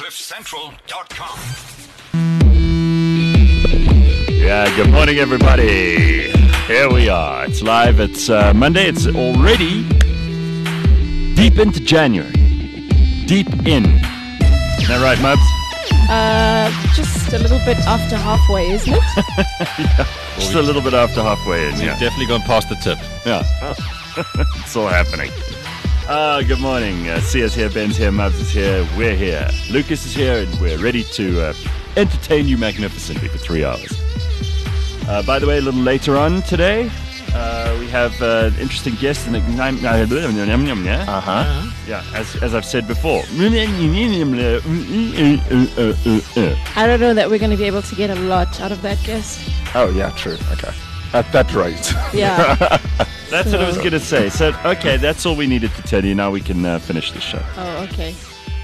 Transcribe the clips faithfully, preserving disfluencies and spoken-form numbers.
cliff central dot com. Yeah, good morning, everybody. Here we are. It's live. It's uh, Monday. It's already deep into January. Deep in. Is that right, Mubs? Uh, just a little bit after halfway, isn't it? Yeah, just a little bit after halfway in. We've Yeah, definitely gone past the tip. yeah. It's all happening. Uh, good morning. Uh, Sia's here, Ben's here, Mubs is here, we're here. Lucas is here, and we're ready to uh, entertain you magnificently for three hours. Uh, by the way, a little later on today, uh, we have uh, an interesting guest. And uh, Uh-huh. yeah, as as I've said before. I don't know that we're going to be able to get a lot out of that guess. Oh, yeah, true. Okay. At that rate. Yeah. That's what I was going to say. So, okay, that's all we needed to tell you. Now we can uh, finish the show. Oh, okay.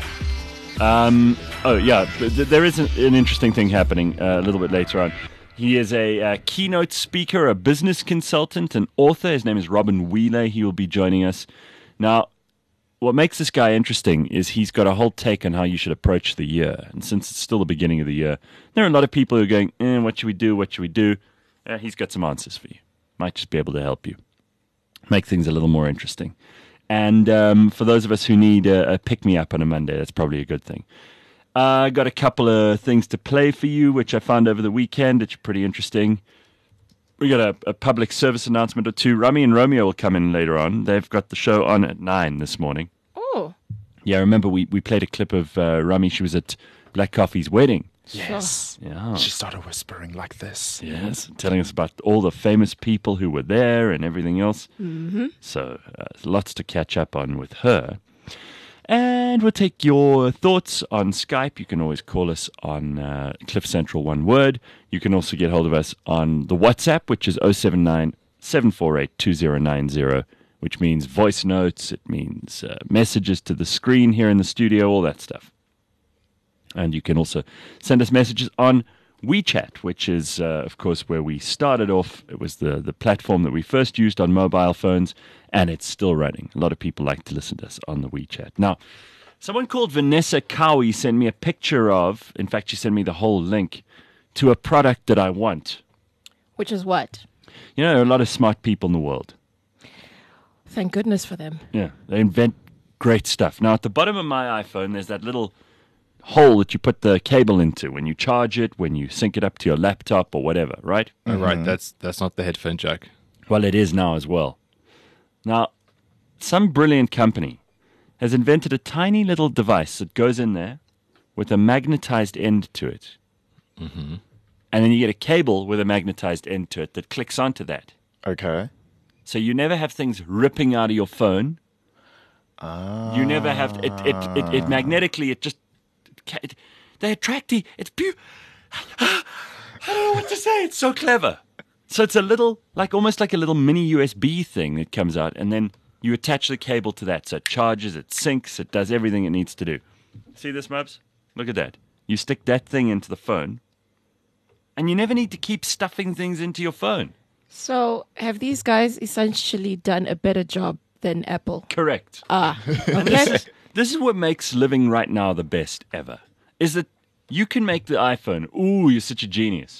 Um, oh, yeah, th- th- there is an, an interesting thing happening uh, a little bit later on. He is a uh, keynote speaker, a business consultant, an author. His name is Robin Wheeler. He will be joining us. Now, what makes this guy interesting is he's got a whole take on how you should approach the year. And since it's still the beginning of the year, there are a lot of people who are going, eh, what should we do? What should we do? Uh, he's got some answers for you. Might just be able to help you. Make things a little more interesting. And um, for those of us who need a, a pick-me-up on a Monday, that's probably a good thing. I uh, got a couple of things to play for you, which I found over the weekend, which are pretty interesting. We got a, a public service announcement or two. Rummy and Romeo will come in later on. They've got the show on at nine this morning. Oh. Yeah, remember we, we played a clip of uh, Rummy. She was at Black Coffee's wedding. Yes. Yeah. She started whispering like this. Yes, telling us about all the famous people who were there and everything else. Mm-hmm. So uh, lots to catch up on with her. And we'll take your thoughts on Skype. You can always call us on uh, Cliff Central, one word. You can also get hold of us on the WhatsApp, which is oh seven nine, seven four eight, two oh nine oh, which means voice notes. It means uh, messages to the screen here in the studio, all that stuff. And you can also send us messages on WeChat, which is, uh, of course, where we started off. It was the, the platform that we first used on mobile phones, and it's still running. A lot of people like to listen to us on the WeChat. Now, someone called Vanessa Cowie sent me a picture of, in fact, she sent me the whole link to a product that I want. Which is what? You know, there are a lot of smart people in the world. Thank goodness for them. Yeah, they invent great stuff. Now, at the bottom of my iPhone, there's that little hole that you put the cable into when you charge it, when you sync it up to your laptop or whatever, right? Oh, right, that's that's not the headphone jack. Well, it is now as well. Now, some brilliant company has invented a tiny little device that goes in there with a magnetized end to it. Mm-hmm. And then you get a cable with a magnetized end to it that clicks onto that. Okay. So you never have things ripping out of your phone. Ah. You never have... It, it, it, it magnetically, it just... It, they attract the... It's beautiful. I don't know what to say. It's so clever. So it's a little, like almost like a little mini U S B thing that comes out, and then you attach the cable to that. So it charges, it syncs, it does everything it needs to do. See this, Mubs? Look at that. You stick that thing into the phone, and you never need to keep stuffing things into your phone. So, have these guys essentially done a better job than Apple? Correct. Ah, And this is, this is what makes living right now the best ever, is that you can make the iPhone, ooh, you're such a genius.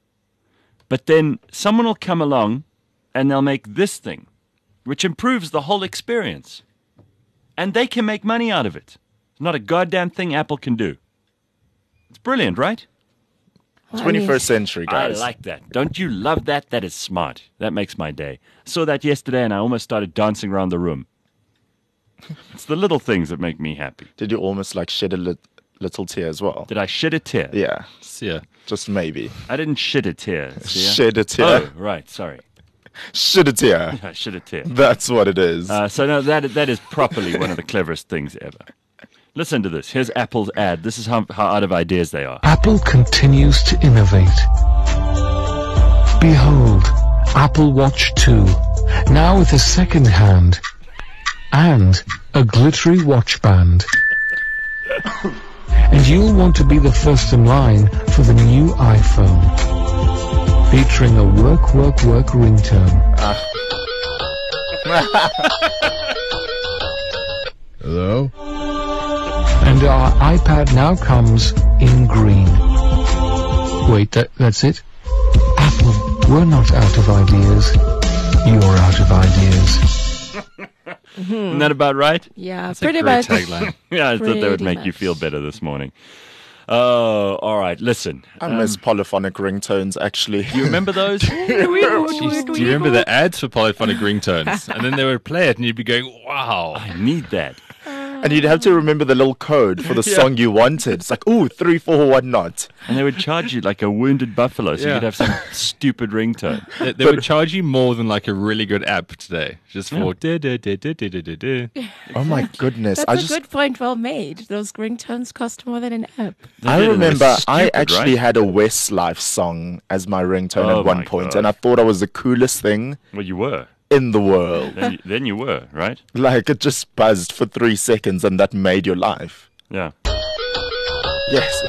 But then someone will come along and they'll make this thing, which improves the whole experience. And they can make money out of it. It's not a goddamn thing Apple can do. It's brilliant, right? Well, I twenty-first mean, century, guys. I like that. Don't you love that? That is smart. That makes my day. I saw that yesterday and I almost started dancing around the room. It's the little things that make me happy. Did you almost like shed a lit- little tear as well? Did I shed a tear? Yeah. See ya. Just maybe. I didn't shed a tear. See ya? Shed a tear. Oh, right. Sorry. Shed a tear. I shed a tear. That's what it is. Uh, so no, that that is properly one of the cleverest things ever. Listen to this. Here's Apple's ad. This is how, how out of ideas they are. Apple continues to innovate. Behold, Apple Watch two, now with a second hand and a glittery watch band. And you'll want to be the first in line for the new iPhone, featuring a work, work, work ringtone. Hello? And our iPad now comes in green. Wait, that, that's it? Apple, we're not out of ideas. You're out of ideas. Isn't that about right? Yeah, That's a pretty great much. tagline. Yeah, I thought that would Pretty make you much. feel better this morning. Oh, all right. Listen, I miss polyphonic ringtones, actually. you remember those? Jeez, do you remember the ads for polyphonic ringtones? And then they would play it, and you'd be going, "Wow!" I need that. And you'd have to remember the little code for the Yeah. song you wanted. It's like, ooh, three, four, one, not. And they would charge you like a wounded buffalo, so you Yeah. could have some stupid ringtone. They, they would charge you more than like a really good app today, just for. Yeah. duh, duh, duh, duh, duh, duh, duh, duh. Oh my goodness. That's I a just good point, well made. Those ringtones cost more than an app. They I did, and they were remember I stupid, actually right? had a Westlife song as my ringtone Oh at one my point, God. and I thought I was the coolest thing Well, you were. in the world. Then you, then you were, right? Like, it just buzzed for three seconds and that made your life. Yeah. Yes.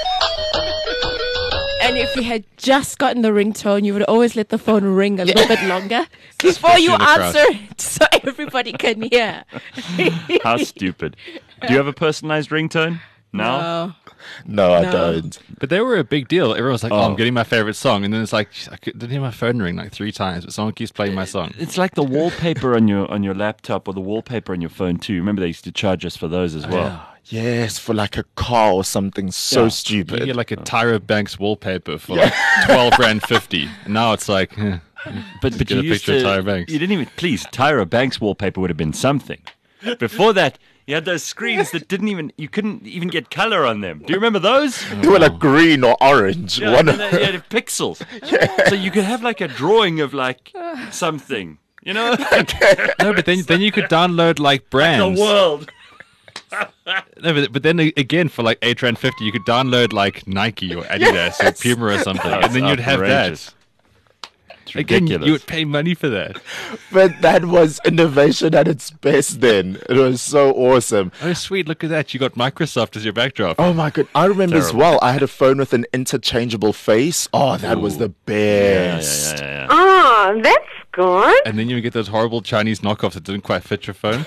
And if you had just gotten the ringtone, you would always let the phone ring a little bit longer before you in the crowd. answer it so everybody can hear. How stupid. Do you have a personalized ringtone? No? Oh, No, I No. don't. But they were a big deal. Everyone was like, "Oh, Oh. I'm getting my favorite song," and then it's like, I could- didn't hear my phone ring like three times, but someone keeps playing my song. It's like the wallpaper on your on your laptop or the wallpaper on your phone too. Remember they used to charge us for those as well. Yes, for like a car or something so Yeah. You stupid. get like a Tyra Banks wallpaper for like twelve rand fifty. And now it's like, eh, But but get you a used picture to, of Tyra Banks. You didn't even please Tyra Banks wallpaper would have been something. Before that, you had those screens that didn't even you couldn't even get color on them. Do you remember those? They were like green or orange. Yeah, One and of then you had pixels. So you could have like a drawing of like something. You know? no, but then then you could download like the brands. world. No, but, but then a- again, for like eight rand fifty, you could download like Nike or Adidas or Puma or something, and then you'd have that. Outrageous. It's Again, ridiculous. you would pay money for that. But that was innovation at its best then. It was so awesome. Oh, sweet! Look at that. You got Microsoft as your backdrop. Oh my god. I remember as Terrible. well, I had a phone with an interchangeable face. Oh, that was the yeah, yeah, best. yeah, yeah. Oh, that's good. And then you would get those horrible Chinese knockoffs that didn't quite fit your phone.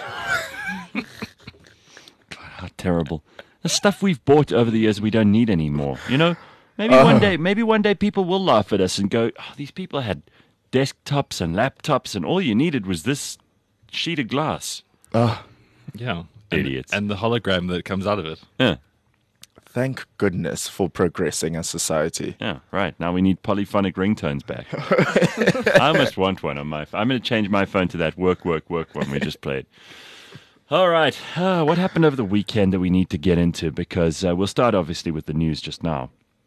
How terrible. The stuff we've bought over the years we don't need anymore. You know? Maybe one day maybe one day people will laugh at us and go, oh, these people had desktops and laptops and all you needed was this sheet of glass. Yeah. And, Idiots. And the hologram that comes out of it. Yeah. Thank goodness for progressing as society. Yeah, right. Now we need polyphonic ringtones back. I almost want one on my phone. I'm going to change my phone to that work, work, work one we just played. All right. Uh, what happened over the weekend that we need to get into? Because uh, we'll start obviously with the news just now.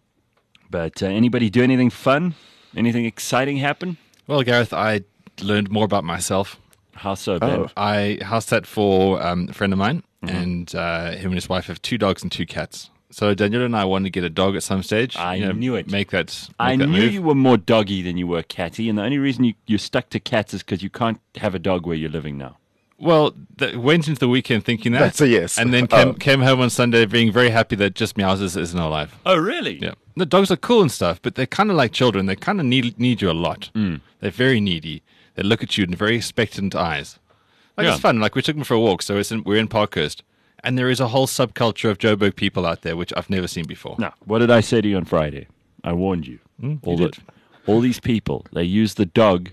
But uh, anybody do anything fun? Anything exciting happen? Well, Gareth, I learned more about myself. How so, Ben? Oh. I house sat for um, a friend of mine, and uh, him and his wife have two dogs and two cats. So Daniel and I wanted to get a dog at some stage. I you know, knew it. Make that. Make I that knew move. you were more doggy than you were catty, and the only reason you, you're stuck to cats is because you can't have a dog where you're living now. Well, th- went into the weekend thinking that. That's a yes. And then came, Oh. came home on Sunday being very happy that just Meows is, isn't alive. Oh, really? Yeah. The dogs are cool and stuff, but they're kind of like children. They kind of need need you a lot. Mm. They're very needy. They look at you in very expectant eyes. Like Yeah. it's fun. Like we took them for a walk, so it's in, we're in Parkhurst, and there is a whole subculture of Joburg people out there which I've never seen before. No. What did I say to you on Friday? I warned you. all you the, all these people, they use the dog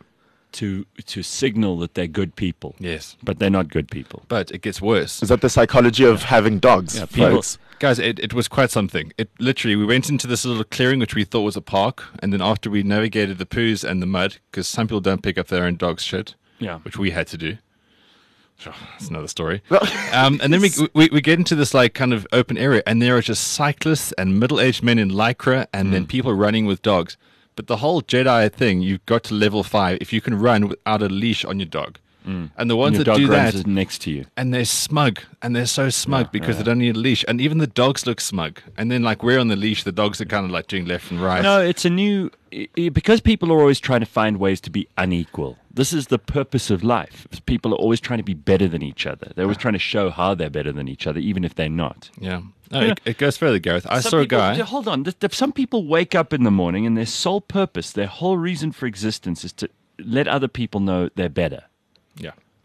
to to signal that they're good people. Yes, But they're not good people. but it gets worse. Is that the psychology of having dogs, people- folks? Guys, it, it was quite something. It literally, we went into this little clearing which we thought was a park, and then after we navigated the poos and the mud, because some people don't pick up their own dog's shit, Yeah. which we had to do. Sure, that's another story. um, and then we, we we get into this like kind of open area, and there are just cyclists and middle-aged men in lycra, and Mm. then people running with dogs. But the whole Jedi thing, you've got to level five if you can run without a leash on your dog. And the ones Mm. Your that dog do runs that, next to you. and they're smug, and they're so smug because they don't need a leash, and even the dogs look smug. And then like we're on the leash, the dogs are kind of like doing left and right. No, it's a new i- i- because people are always trying to find ways to be unequal. This is the purpose of life. People are always trying to be better than each other. They're always trying to show how they're better than each other, even if they're not. Yeah, no, Yeah. It, it goes further, Gareth. I Some saw a people- guy. j- Hold on. th- th- Some people wake up in the morning and their sole purpose, their whole reason for existence, is to let other people know they're better. Yeah,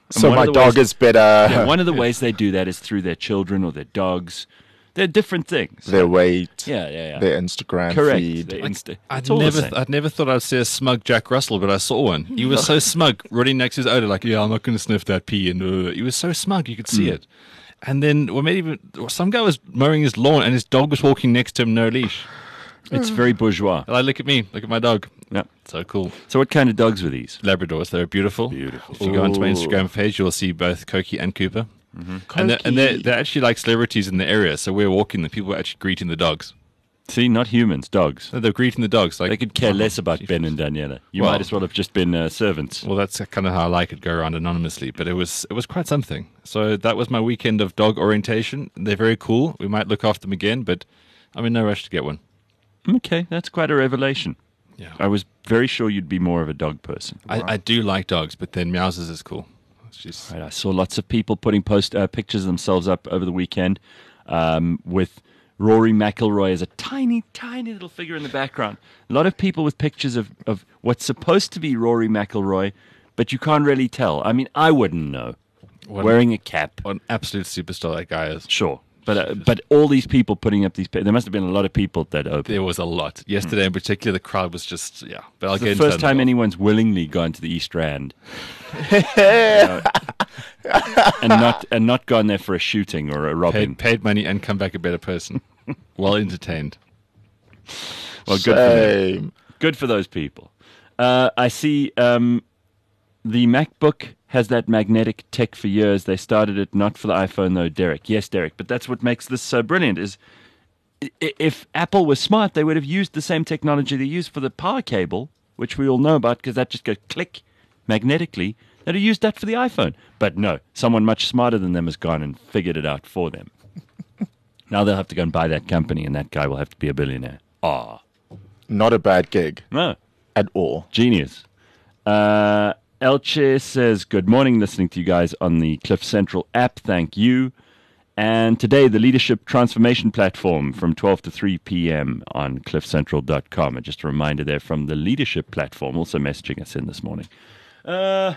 So one my of the dog ways- is better. Yeah, one of the ways they do that is through their children or their dogs. They're different things. Their weight, yeah, yeah, yeah. their Instagram Correct. feed. Their Insta- I'd it's all the never, same. I'd never thought I'd see a smug Jack Russell, but I saw one. He was so smug, running next to his odor, like, yeah, I'm not going to sniff that pee. And uh, he was so smug, you could see Hmm. it. And then, well, maybe even, some guy was mowing his lawn, and his dog was walking next to him, no leash. It's very bourgeois. Like, look at me, look at my dog. Yeah. So cool. So what kind of dogs were these? Labradors, they're beautiful. Beautiful. If you go onto my Ooh. Instagram page, you'll see both Koki and Cooper. And, they're, and they're, they're actually like celebrities in the area. So we're walking, the people are actually greeting the dogs. See, not humans, dogs. No, they're greeting the dogs. Like They could care less about Ben and Daniela. You Well- might as well have just been uh, servants. Well, that's kind of how I like it, go around anonymously. But it was it was quite something. So that was my weekend of dog orientation. They're very cool. We might look after them again, but I'm in no rush to get one. Okay, that's quite a revelation. Yeah. I was very sure you'd be more of a dog person. I, I do like dogs, but then Meows's is cool. She's, Right, I saw lots of people putting post uh, pictures of themselves up over the weekend um, with Rory McIlroy as a tiny, tiny little figure in the background. A lot of people with pictures of, of what's supposed to be Rory McIlroy, but you can't really tell. I mean, I wouldn't know. What- Wearing a cap, what an absolute superstar that guy is. sure. But uh, but all these people putting up these pi- there must have been a lot of people that opened. There was a lot. Yesterday in particular, the crowd was just, yeah. But I'll It's get the into first that time more. anyone's willingly gone to the East Rand. You know, and not and not gone there for a shooting or a robbing. paid, paid money and come back a better person. Well entertained. Well, good for them. Shame. Good for those people. Uh, I see um, the MacBook has that magnetic tech for years. They started it not for the iPhone, though, Derek. Yes, Derek. But that's what makes this so brilliant is i- i- if Apple was smart, they would have used the same technology they used for the power cable, which we all know about because that just goes click magnetically. They'd have used that for the iPhone. But no, someone much smarter than them has gone and figured it out for them. Now they'll have to go and buy that company, and that guy will have to be a billionaire. Ah, Not a bad gig no. at all. Genius. Uh, Elche says, good morning, listening to you guys on the Cliff Central app. Thank you. And today, the Leadership Transformation Platform from twelve to three p.m. on cliff central dot com. And just a reminder there from the Leadership Platform, also messaging us in this morning. Uh,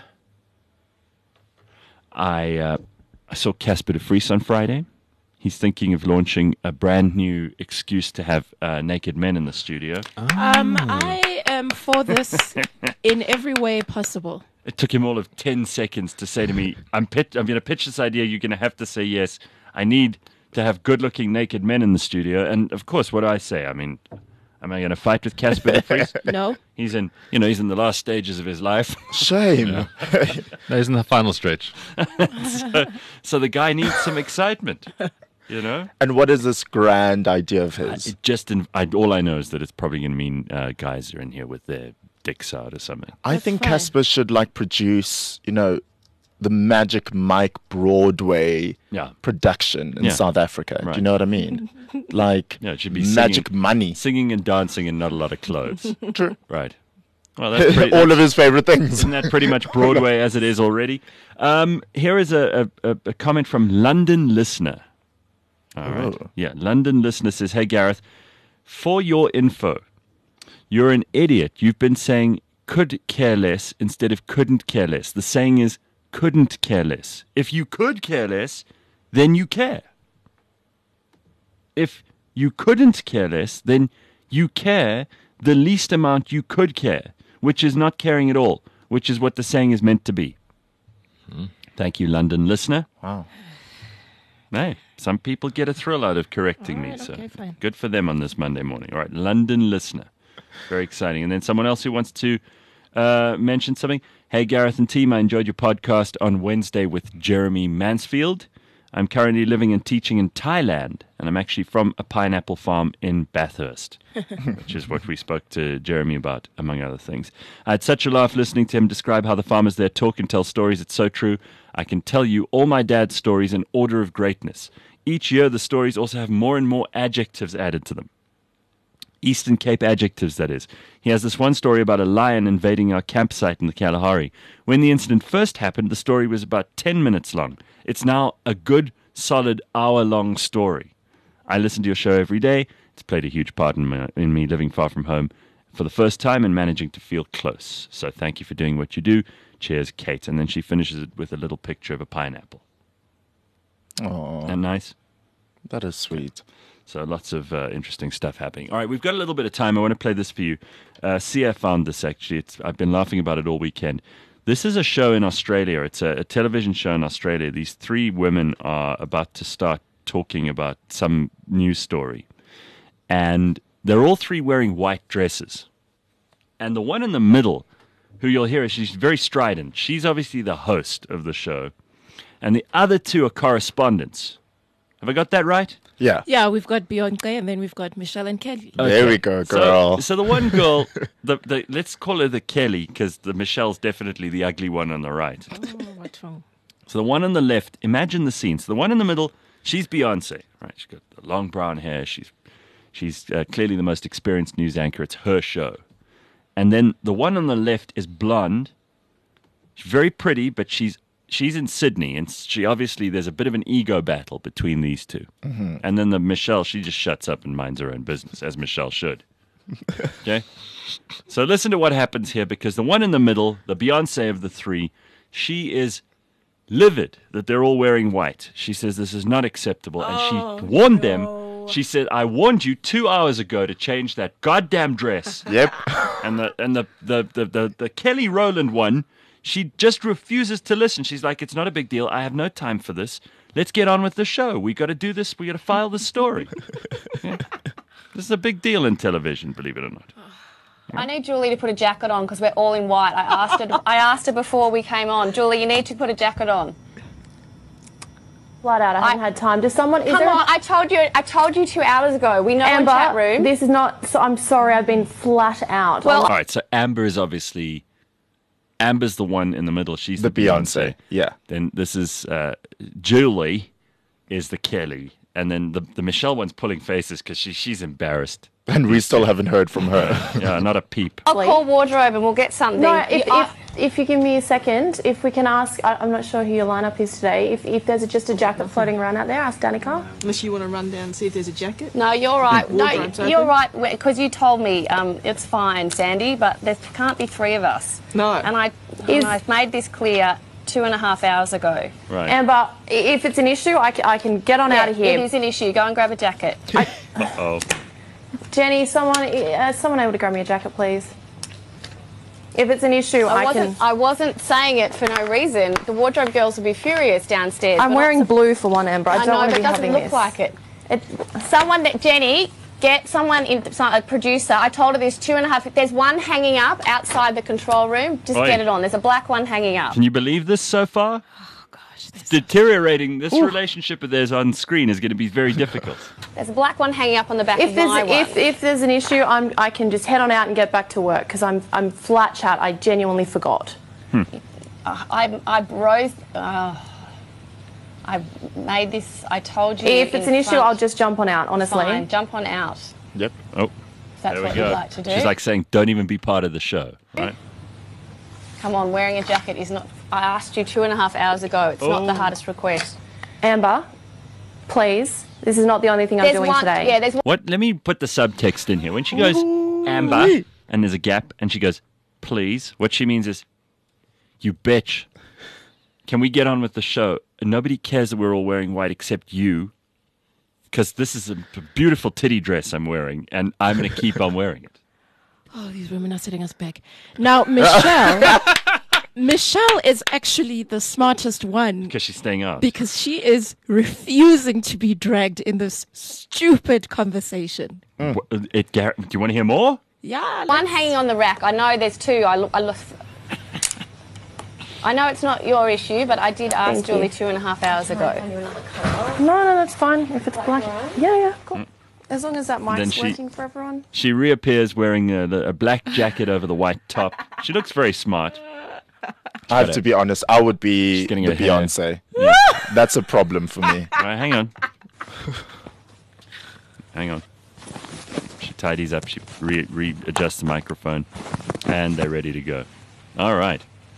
I, uh, I saw Casper de Vries on Friday. He's thinking of launching a brand new excuse to have uh, naked men in the studio. Um, I am for this in every way possible. It took him all of ten seconds to say to me, I'm, pit- I'm going to pitch this idea. You're going to have to say yes. I need to have good-looking naked men in the studio. And, of course, what do I say? I mean, am I going to fight with Casper de Vries? No. He's in, you know, he's in the last stages of his life. Shame. No, he's in the final stretch. so, so the guy needs some excitement, you know? And what is this grand idea of his? It just in, I, all I know is that it's probably going to mean uh, guys are in here with their dicks out or something. I That's think fine. Casper should like produce, you know, the Magic Mike Broadway Yeah. production in Yeah. South Africa. Right. Do you know what I mean? Like Yeah, it should be Magic singing. Money. Singing and dancing and not a lot of clothes. True. Right. Well, that's pretty, All of his favorite things. Isn't that pretty much Broadway as it is already? Um, here is a, a, a comment from London Listener. All right. Oh. Yeah, London Listener says, hey, Gareth, for your info, you're an idiot. You've been saying could care less instead of couldn't care less. The saying is couldn't care less. If you could care less, then you care. If you couldn't care less, then you care the least amount you could care, which is not caring at all, which is what the saying is meant to be. Thank you, London Listener. Wow. Hey, some people get a thrill out of correcting All me, right, so okay, fine. good for them on this Monday morning. All right, London Listener. Very exciting. And then someone else who wants to uh, mention something. Hey, Gareth and team, I enjoyed your podcast on Wednesday with Jeremy Mansfield. I'm currently living and teaching in Thailand, and I'm actually from a pineapple farm in Bathurst, which is what we spoke to Jeremy about, among other things. I had such a laugh listening to him describe how the farmers there talk and tell stories. It's so true. I can tell you all my dad's stories in order of greatness. Each year, the stories also have more and more adjectives added to them. Eastern Cape adjectives, that is. He has this one story about a lion invading our campsite in the Kalahari. When the incident first happened, the story was about ten minutes long. It's now a good, solid, hour-long story. I listen to your show every day. It's played a huge part in, my, in me living far from home for the first time and managing to feel close. So thank you for doing what you do. Cheers, Kate. And then she finishes it with a little picture of a pineapple. Oh, Isn't that nice? that is sweet. So lots of uh, interesting stuff happening. All right, we've got a little bit of time. I want to play this for you. Uh, Sia found this, actually. It's, I've been laughing about it all weekend. This is a show in Australia. It's a, a television show in Australia. These three women are about to start talking about some news story. And they're all three wearing white dresses. And the one in the middle, who you'll hear, she's very strident. She's obviously the host of the show. And the other two are correspondents. Have I got that right? Yeah. Yeah, we've got Beyonce and then we've got Michelle and Kelly. There we go, girl. So, so the one girl, the, the let's call her the Kelly, because the Michelle's definitely the ugly one on the right. Oh, what's wrong? So the one on the left, imagine the scene. So the one in the middle, she's Beyonce, right? She's got the long brown hair. She's she's uh, clearly the most experienced news anchor. It's her show. And then the one on the left is blonde. She's very pretty, but she's she's in Sydney, and she obviously there's a bit of an ego battle between these two. Mm-hmm. And then the Michelle, she just shuts up and minds her own business, as Michelle should. Okay? So listen to what happens here, because the one in the middle, the Beyonce of the three, she is livid that they're all wearing white. She says this is not acceptable, and Oh, she warned no. them. She said, I warned you two hours ago to change that goddamn dress. Yep. And the and the, the, the, the, the Kelly Rowland one, she just refuses to listen. She's like, it's not a big deal. I have no time for this. Let's get on with the show. We got to do this. We got to file the story. Yeah. This is a big deal in television, believe it or not. I need Julie to put a jacket on because we're all in white. I asked her. I asked her before we came on. Julie, you need to put a jacket on. Flat out, I haven't I- had time. Does someone? Is Come there on, I told you. I told you two hours ago. We know in Amber, chat room. this is not. So I'm sorry. I've been flat out. Well- All right, so Amber is obviously... Amber's the one in the middle. She's the, The Beyonce. Yeah. Then this is uh, Julie is the Kelly. And then the, the Michelle one's pulling faces because she, she's embarrassed. And we still haven't heard from her. Yeah, not a peep. I'll call wardrobe and we'll get something. no, if, You- I- if if you give me a second, if we can ask, I, I'm not sure who your lineup is today. If if there's a, just a jacket floating around out there, ask Danica. Unless you want to run down and see if there's a jacket. no, you're right. No, Wardrobe's you're open. right. Because you told me um, it's fine, Sandy, but there can't be three of us. No. And I, Is- and I made this clear two and a half hours ago. Right. Amber, i- if it's an issue, I can, I can get on out of It here. is an issue. Go and grab a jacket. Uh-oh. Jenny, someone, uh, someone able to grab me a jacket, please. If it's an issue, I I, wasn't. can. I wasn't saying it for no reason. The wardrobe girls will be furious downstairs. I'm We're not wearing sup- blue for one, Amber. I I don't know, want but to it be doesn't having look this. like it. It, Someone that Jenny, get someone in, some- a producer. I told her there's two and a half. There's one hanging up outside the control room. Just Oi. get it on. There's a black one hanging up. Can you believe this so far? Oh, gosh. It's deteriorating. This relationship of theirs on screen is going to be very difficult. There's a black one hanging up on the back if of there's my one. if, if there's an issue, I'm I can just head on out and get back to work because I'm I'm flat chat. I genuinely forgot. I I rose. Uh, I made this. I told you. If it's in an issue, front. I'll just jump on out. Honestly, Fine, jump on out. Yep. Oh, If that's there we what go. you'd like to do. She's like saying, don't even be part of the show, right? Come on, wearing a jacket is not. I asked you two and a half hours ago. It's not the Oh. hardest request. Amber, please. This is not the only thing I'm There's doing one. today. Yeah, there's one. What? Let me put the subtext in here. When she goes, Amber, and there's a gap, and she goes, please, what she means is, you bitch. Can we get on with the show? And nobody cares that we're all wearing white except you, because this is a b- beautiful titty dress I'm wearing, and I'm going to keep on wearing it. Oh, these women are setting us back. Now, Michelle, Michelle is actually the smartest one Because she's staying out. because she is refusing to be dragged in this stupid conversation. Wha- It, Gar- do you want to hear more? Yeah. One let's- hanging on the rack. I know there's two. I look. I look. I know it's not your issue, but I did ask Thank Julie you. two and a half hours ago. No, no, that's fine. If it's black, yeah, yeah, cool. As long as that Then mic's she- working for everyone. She reappears wearing a, the- a black jacket over the white top. She looks very smart. I have to be honest. I would be She's getting the her hair. Beyonce. That's a problem for me. All right, hang on. Hang on. She tidies up. She re- readjusts the microphone. And they're ready to go. All right.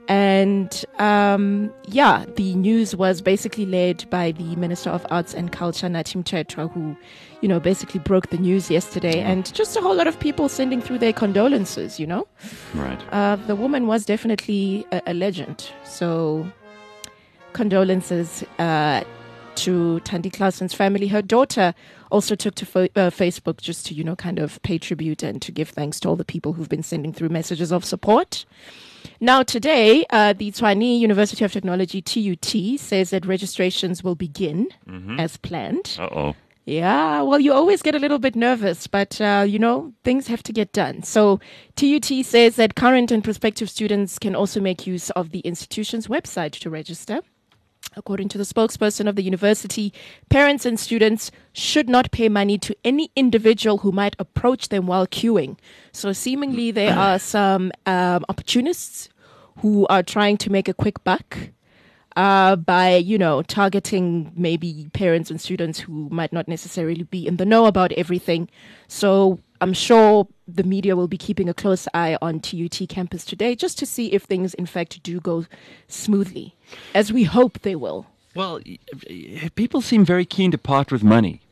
And um, yeah, the news was basically led by the Minister of Arts and Culture, Nathi Mthethwa, who, you know, basically broke the news yesterday. And just a whole lot of people sending through their condolences, you know. Right. Uh, the woman was definitely a, a legend. So condolences uh, to Thandi Claessen's family. Her daughter also took to fo- uh, Facebook just to, you know, kind of pay tribute and to give thanks to all the people who've been sending through messages of support. Now, today, uh, the Tshwane University of Technology, T U T, says that registrations will begin Mhm. as planned. Uh-oh. Yeah, well, you always get a little bit nervous, but, uh, you know, things have to get done. So T U T says that current and prospective students can also make use of the institution's website to register. According to the spokesperson of the university, parents and students should not pay money to any individual who might approach them while queuing. So seemingly there are some um, opportunists who are trying to make a quick buck uh, by, you know, targeting maybe parents and students who might not necessarily be in the know about everything. So I'm sure the media will be keeping a close eye on T U T campus today just to see if things, in fact, do go smoothly, as we hope they will. Well, y- y- people seem very keen to part with money.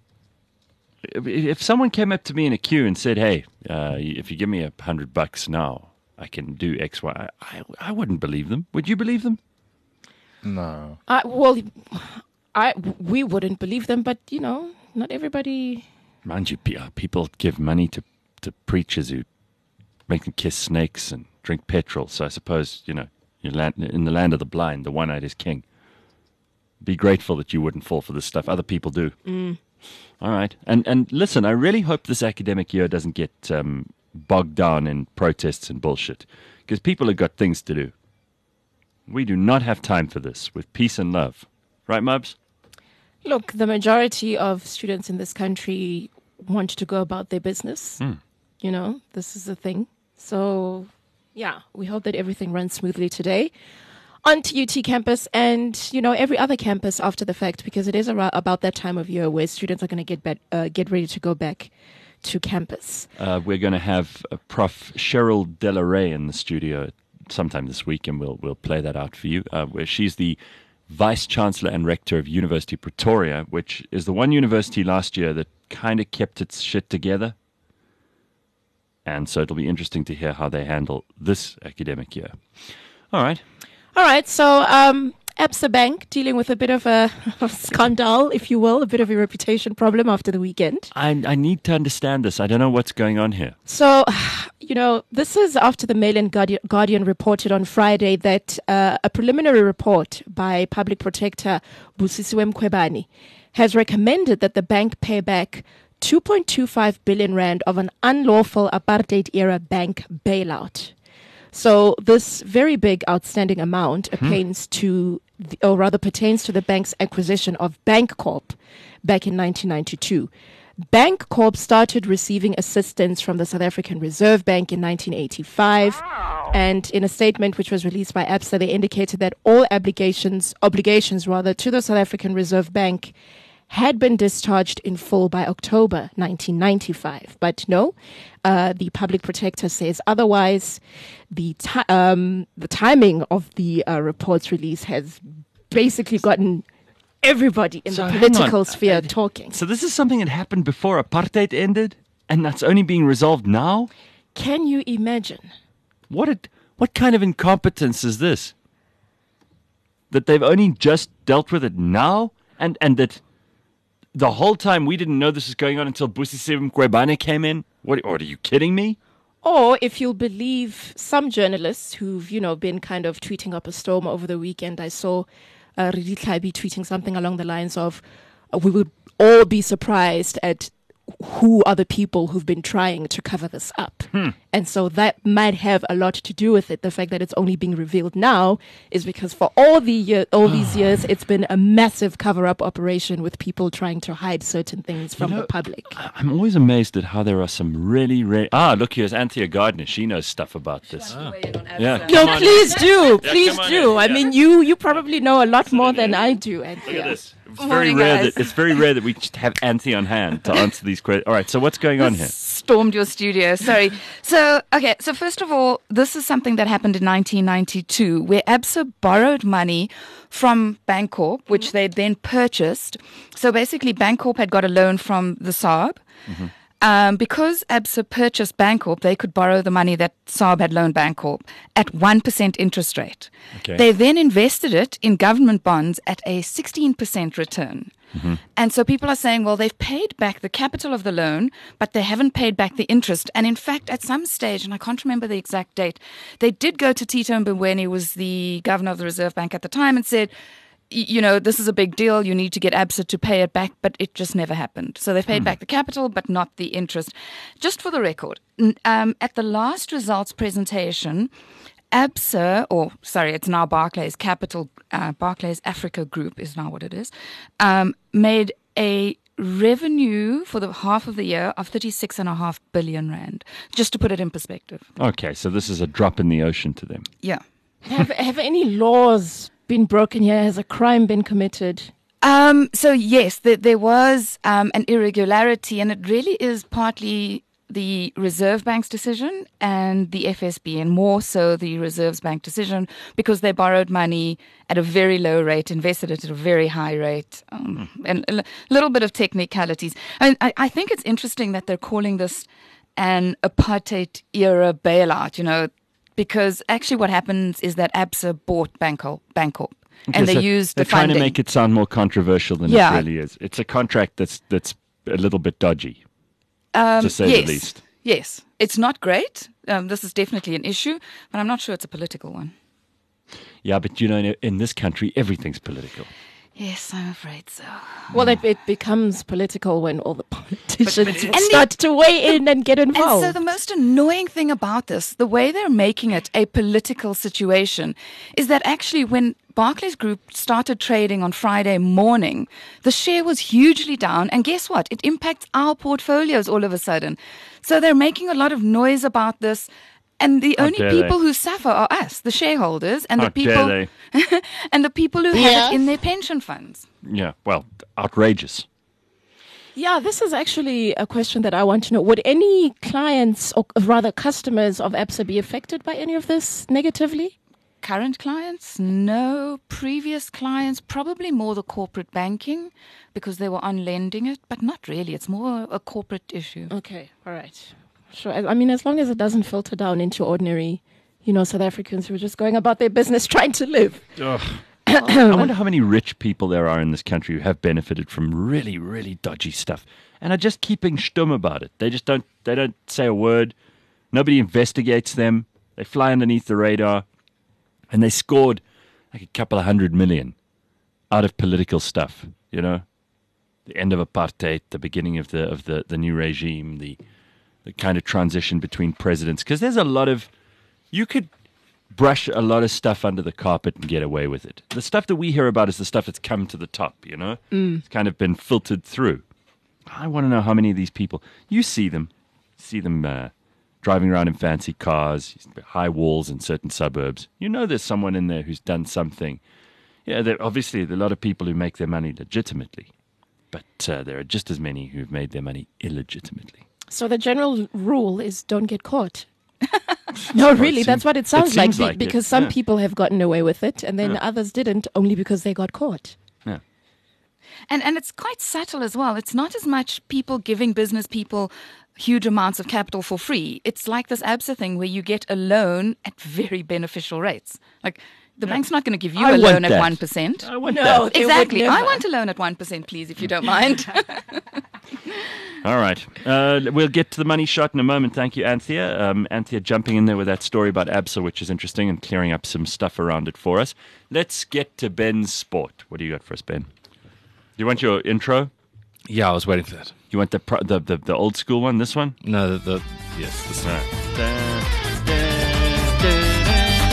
If- If someone came up to me in a queue and said, "Hey, uh, if you give me a hundred bucks now, I can do X, Y," I, I wouldn't believe them. Would you believe them? No. Uh, well, I, we wouldn't believe them, but, you know, not everybody... Mind you, pe- uh, people give money to, to preachers who make them kiss snakes and drink petrol. So I suppose, you know, you're land, in the land of the blind, the one-eyed is king. Be grateful that you wouldn't fall for this stuff. Other people do. Mm. All right. And and listen, I really hope this academic year doesn't get um, bogged down in protests and bullshit, because people have got things to do. We do not have time for this with peace and love. Right, Mubs? Look, the majority of students in this country want to go about their business. Mm. You know, this is the thing. So, yeah, we hope that everything runs smoothly today on T U T campus and, you know, every other campus after the fact, because it is ar- about that time of year where students are going to get back, uh, get ready to go back to campus. Uh, we're going to have uh, Prof Cheryl Delaray in the studio sometime this week, and we'll we'll play that out for you. Uh, where she's the Vice Chancellor and Rector of University Pretoria, which is the one university last year that kind of kept its shit together. And so it'll be interesting to hear how they handle this academic year. All right. All right, so um, Absa Bank dealing with a bit of a scandal, if you will, a bit of a reputation problem after the weekend. I, I need to understand this. I don't know what's going on here. So, you know, this is after the Mail and Guardian, Guardian reported on Friday that uh, a preliminary report by Public Protector Busisiwe Mkhwebane has recommended that the bank pay back two point two five billion rand of an unlawful apartheid-era bank bailout. So this very big outstanding amount pertains to, the, or rather pertains to the bank's acquisition of Bancorp back in nineteen ninety-two. Bancorp started receiving assistance from the South African Reserve Bank in nineteen eighty-five. And in a statement which was released by Absa, they indicated that all obligations, obligations rather, to the South African Reserve Bank had been discharged in full by October nineteen ninety-five. But no, uh, the public protector says otherwise. The, ti- um, the timing of the uh, report's release has basically gotten everybody in So the hang political on. sphere talking. So this is something that happened before apartheid ended, and that's only being resolved now? Can you imagine? What a, what kind of incompetence is this? That they've only just dealt with it now, and, and that the whole time we didn't know this was going on until Busisiwe Mkhwebane came in? What, what, are you kidding me? Or if you'll believe some journalists who've, you know, been kind of tweeting up a storm over the weekend, I saw uh, Ridi Tlhabi tweeting something along the lines of, uh, we would all be surprised at who are the people who've been trying to cover this up. Hmm. And so that might have a lot to do with it. The fact that it's only being revealed now is because for all the year, all these years, it's been a massive cover-up operation with people trying to hide certain things from You know, the public. I'm always amazed at how there are some really, really... Ah, look, here's Anthea Gardner. She knows stuff about this. Yeah, No, come on. please do. Yeah, Please come on do. in. I Yeah. mean, you you probably know a lot more than I do, Look Anthea. at this. It's Morning, very rare guys. that it's very rare that we just have Anthea on hand to answer these questions. All right, so what's going on here? stormed your studio. Sorry. So, okay. So first of all, this is something that happened in nineteen ninety-two, where Absa borrowed money from Bancorp, which they then purchased. So basically, Bancorp had got a loan from the Saab. Mm-hmm. Um, because Absa purchased Bancorp, they could borrow the money that Saab had loaned Bancorp at one percent interest rate. Okay. They then invested it in government bonds at a sixteen percent return. Mm-hmm. And so people are saying, well, they've paid back the capital of the loan, but they haven't paid back the interest. And in fact, at some stage, and I can't remember the exact date, they did go to Tito Mboweni, who was the governor of the Reserve Bank at the time, and said, you know, this is a big deal. You need to get Absa to pay it back, but it just never happened. So they've paid mm. back the capital, but not the interest. Just for the record, um, at the last results presentation, Absa, or sorry, it's now Barclays Capital, uh, Barclays Africa Group is now what it is, um, made a revenue for the half of the year of thirty-six and a half billion rand, just to put it in perspective. Okay, so this is a drop in the ocean to them. Yeah. Have, have any laws been broken here? Has a crime been committed? Um, so yes, there, there was um, an irregularity, and it really is partly the Reserve Bank's decision and the F S B, and more so the Reserve Bank decision, because they borrowed money at a very low rate, invested it at a very high rate, um, and a little bit of technicalities. I, mean, I, I think it's interesting that they're calling this an apartheid-era bailout, you know, because actually what happens is that Absa bought Bancorp, Bancorp Okay, and they so used they're the trying funding. to make it sound more controversial than Yeah. it really is. It's a contract that's that's a little bit dodgy, Um, to say yes, the least. Yes, it's not great. Um, this is definitely an issue, but I'm not sure it's a political one. Yeah, but you know, in, in this country, everything's political. Yes, I'm afraid so. Well, it, it becomes political when all the politicians but it- start to weigh in and get involved. And so the most annoying thing about this, the way they're making it a political situation, is that actually when Barclays Group started trading on Friday morning, the share was hugely down. And guess what? It impacts our portfolios all of a sudden. So they're making a lot of noise about this. And the How only dare people they. who suffer are us, the shareholders, and How the people dare and the people who Yeah. have it in their pension funds. Yeah, well, outrageous. Yeah, this is actually a question that I want to know. Would any clients, or rather customers of Absa, be affected by any of this negatively? Current clients? No. Previous clients? Probably more the corporate banking because they were on lending it, but not really. It's more a corporate issue. Okay, all right. Sure. I I mean, as long as it doesn't filter down into ordinary, you know, South Africans who are just going about their business trying to live. Ugh. I wonder how many rich people there are in this country who have benefited from really, really dodgy stuff and are just keeping stum about it. They just don't. They don't say a word. Nobody investigates them. They fly underneath the radar, and they scored like a couple of hundred million out of political stuff. You know, the end of apartheid, the beginning of the of the, the new regime, the the kind of transition between presidents. Because there's a lot of you could. brush a lot of stuff under the carpet and get away with it. The stuff that we hear about is the stuff that's come to the top, you know? Mm. It's kind of been filtered through. I want to know how many of these people, you see them, see them uh, driving around in fancy cars, high walls in certain suburbs. You know there's someone in there who's done something. Yeah, there obviously there are a lot of people who make their money legitimately, but uh, there are just as many who've made their money illegitimately. So the general rule is don't get caught. No, really, seems- that's what it it sounds like, seems be- like it, because some yeah. people have gotten away with it and then Yeah. others didn't, only because they got caught. Yeah. And and it's quite subtle as well. It's not as much people giving business people huge amounts of capital for free. It's like this Absa thing where you get a loan at very beneficial rates. Like the bank's not going to give you I a want loan at that. one percent. I want No, that. they would Exactly. I never. want a loan at one percent, please, if you don't mind. All right. Uh, we'll get to the money shot in a moment. Thank you, Anthea. Um, Anthea jumping in there with that story about Absa, which is interesting, and clearing up some stuff around it for us. Let's get to Ben's sport. What do you got for us, Ben? Do you want your intro? Yeah, I was waiting for that. You want the pro- the, the, the old school one, this one? No, the, the yes, this All one. right. Da, da, da,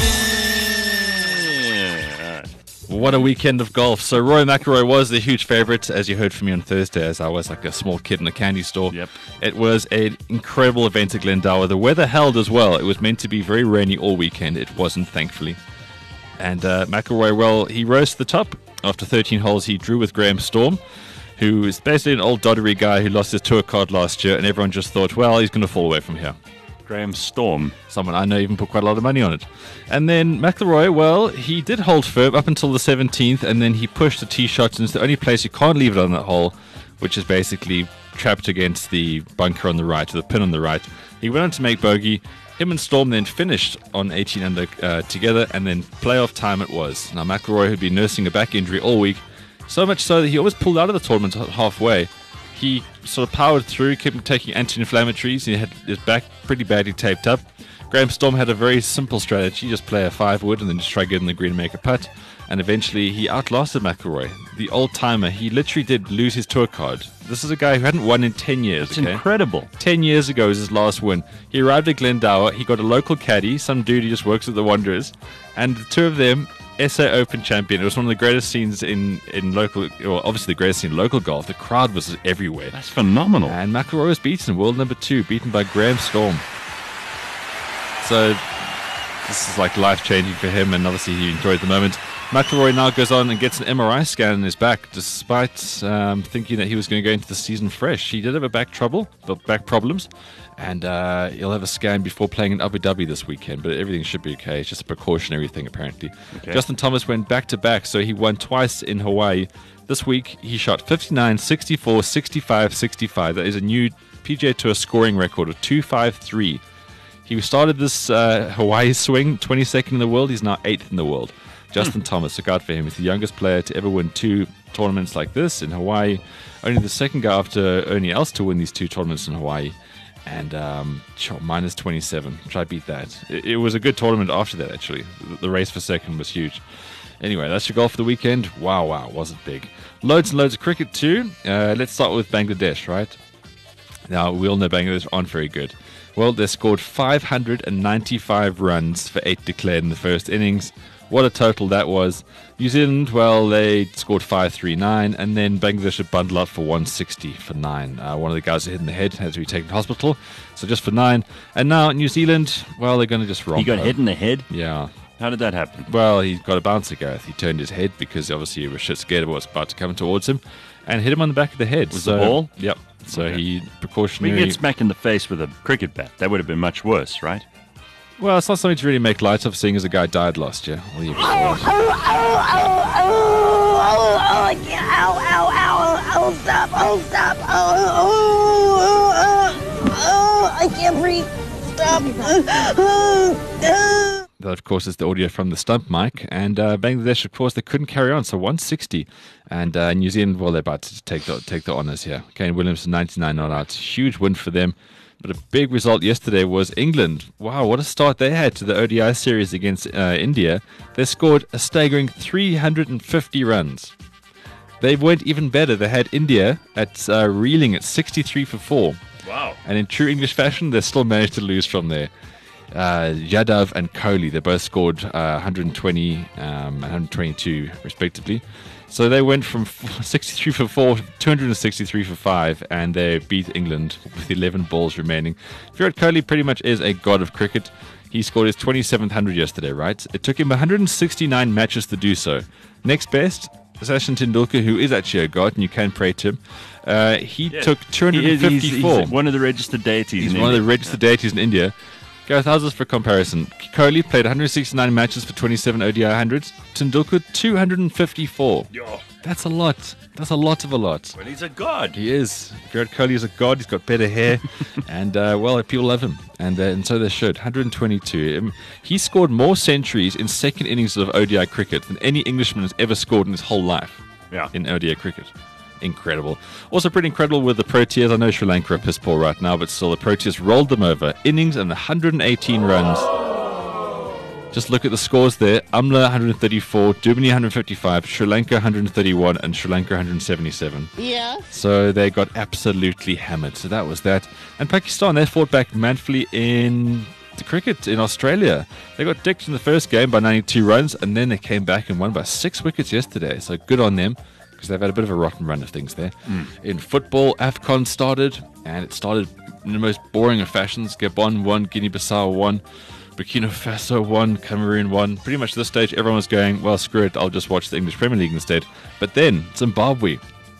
All right. What a weekend of golf. So Roy McIlroy was the huge favourite, as you heard from me on Thursday, as I was like a small kid in a candy store. Yep. It was an incredible event at Glendower. The weather held as well. It was meant to be very rainy all weekend. It wasn't, thankfully. And uh, McIlroy, well, he rose to the top. After thirteen holes, he drew with Graham Storm, who is basically an old doddery guy who lost his tour card last year, and everyone just thought, well, he's going to fall away from here. Graham Storm. Someone I know even put quite a lot of money on it. And then McIlroy, well, he did hold firm up until the seventeenth, and then he pushed the tee shots, and it's the only place you can't leave it on that hole, which is basically trapped against the bunker on the right, or the pin on the right. He went on to make bogey. Him and Storm then finished on eighteen under uh, together, and then playoff time it was. Now, McIlroy had been nursing a back injury all week, so much so that he always pulled out of the tournament halfway. He sort of powered through, kept taking anti-inflammatories. He had his back pretty badly taped up. Graham Storm had a very simple strategy, just play a five wood and then just try to get in the green and make a putt. And eventually he outlasted McIlroy, the old-timer. He literally did lose his tour card. This is a guy who hadn't won in ten years. It's okay? incredible. Ten years ago was his last win. He arrived at Glendower. He got a local caddy, some dude who just works at the Wanderers. And the two of them, S A Open champion. It was one of the greatest scenes in, in local, well, obviously the greatest scene in local golf. The crowd was everywhere. That's phenomenal. And McIlroy was beaten, world number two, beaten by Graham Storm. So this is like life-changing for him, and obviously he enjoyed the moment. McIlroy now goes on and gets an M R I scan in his back, despite um, thinking that he was going to go into the season fresh. He did have a back trouble, but back problems, and uh, he'll have a scan before playing in Abu Dhabi this weekend. But everything should be okay. It's just a precautionary thing, apparently. Okay. Justin Thomas went back to back, so he won twice in Hawaii. This week he shot fifty-nine, sixty-four, sixty-five, sixty-five. That is a new P G A Tour scoring record of two fifty-three. He started this uh, Hawaii swing twenty-second in the world. He's now eighth in the world. Justin Thomas, look out for him. He's the youngest player to ever win two tournaments like this in Hawaii. Only the second guy after Ernie Els to win these two tournaments in Hawaii. And um, minus twenty-seven. Try to beat that. It, it was a good tournament after that, actually. The, the race for second was huge. Anyway, that's your golf for the weekend. Wow, wow, was it big. Loads and loads of cricket too. Uh, let's start with Bangladesh, right? Now, we all know Bangladesh aren't very good. Well, they scored five hundred ninety-five runs for eight declared in the first innings. What a total that was. New Zealand, well, they scored five three nine, and then Bangladesh had bundled out for one sixty for nine. Uh, one of the guys who hit in the head had to be taken to hospital, so just for nine. And now New Zealand, well, they're going to just romp. He got over. hit in the head? Yeah. How did that happen? Well, he got a bouncer, Gareth. He turned his head because obviously he was shit scared of what's about to come towards him, and hit him on the back of the head. Was so, the ball? Yep. So Okay. he We precautionary. get smacked in the face with a cricket bat. That would have been much worse, right? Well, it's not something to really make light of, seeing as a guy died last year. Or the year before. Oh, oh, oh, oh, oh, I can't, ow, ow, ow, oh, stop, oh, stop, oh, oh, oh, oh, oh, I can't breathe, stop, oh, oh. That, of course, is the audio from the stump mic. And uh, Bangladesh, of course, they couldn't carry on, so one sixty. And uh, New Zealand, well, they're about to take the, take the honours here. Kane Williamson, ninety-nine not out. Huge win for them. But a big result yesterday was England. Wow, what a start they had to the O D I series against uh, India. They scored a staggering three hundred fifty runs. They went even better. They had India at uh, reeling at sixty-three for four. Wow. And in true English fashion, they still managed to lose from there. Uh, Yadav and Kohli, they both scored uh, one hundred twenty um, and one hundred twenty-two respectively. So they went from sixty-three for four to two hundred sixty-three for five, and they beat England with eleven balls remaining. Virat Kohli pretty much is a god of cricket. He scored his twenty-seventh hundred yesterday, right? It took him one hundred sixty-nine matches to do so. Next best, Sachin Tendulkar, who is actually a god, and you can pray to him. Uh, he Yeah. took two hundred fifty-four. He is- he's, he's one of the registered deities. He's in one of India. the registered deities in India. Gareth, how's this for comparison? Kohli played one hundred sixty-nine matches for twenty-seven O D I hundreds. Tendulkar, two hundred fifty-four. Yo. That's a lot. That's a lot of a lot. Well, he's a god. He is. Virat Kohli is a god. He's got better hair. and, uh, well, people love him. And uh, and so they should. one hundred twenty-two. Um, he scored more centuries in second innings of O D I cricket than any Englishman has ever scored in his whole life Yeah. in O D I cricket. Incredible. Also pretty incredible with the Proteas. I know Sri Lanka are piss poor right now, but still the Proteas rolled them over. Innings and one hundred eighteen runs. Just look at the scores there. Amla one hundred thirty-four, Dubini one hundred fifty-five, Sri Lanka one hundred thirty-one, and Sri Lanka one hundred seventy-seven. Yeah. So they got absolutely hammered. So that was that. And Pakistan, they fought back manfully in the cricket in Australia. They got dicked in the first game by ninety-two runs, and then they came back and won by six wickets yesterday. So good on them, because they've had a bit of a rotten run of things there. Mm. In football, AFCON started, and it started in the most boring of fashions. Gabon won, Guinea-Bissau won, Burkina Faso won, Cameroon won. Pretty much at this stage, everyone was going, well, screw it, I'll just watch the English Premier League instead. But then, Zimbabwe.